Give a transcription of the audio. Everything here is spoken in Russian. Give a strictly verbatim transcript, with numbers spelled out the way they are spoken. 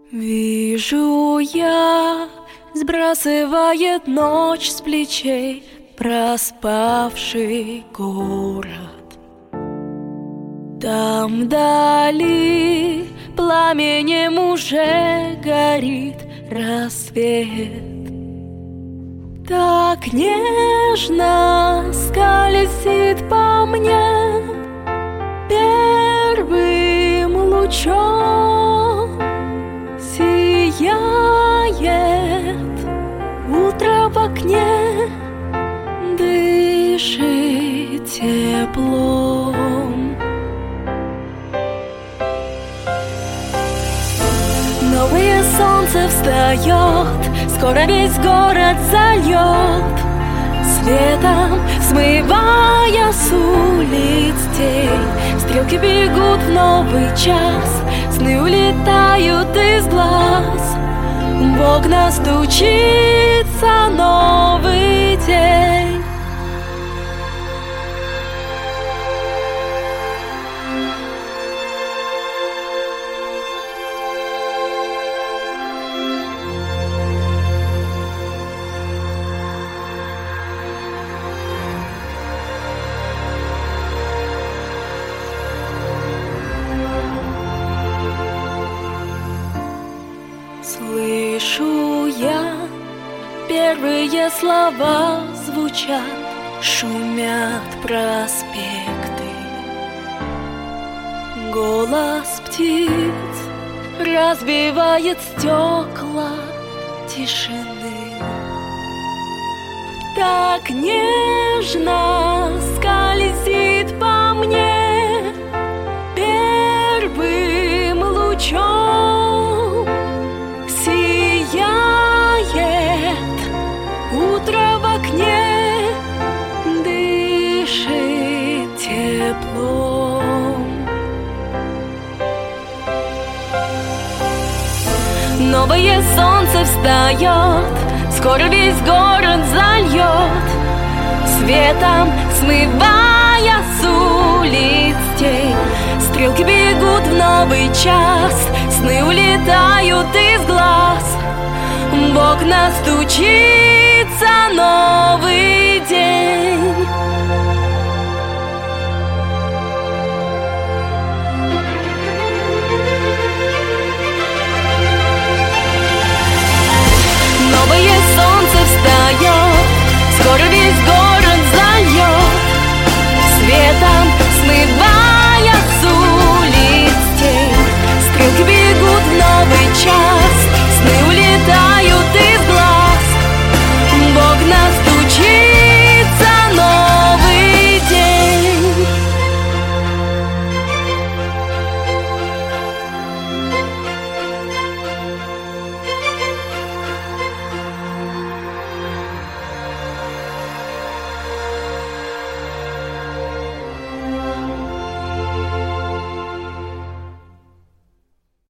Вижу я, сбрасывает ночь с плечей проспавший город. Там вдали пламенем уже горит рассвет. Так нежно скользит по мне первым лучом, сияет утро в окне, дышит теплом. Новое солнце встает, скоро весь город зальет светом, смывая с улиц тень. Стрелки бегут в новый час, сны улетают из глаз. В окна стучится новый день. Слышу я, первые слова звучат, шумят проспекты. Голос птиц разбивает стекла тишины. Так нежно скользит по мне первым лучом, сияет утро в окне, дышит теплом. Новое солнце встает, скоро весь город зальет светом, смывая с улиц тень. Стрелки бегут в новый час, сны улетают из глаз. В окна стучится новый день.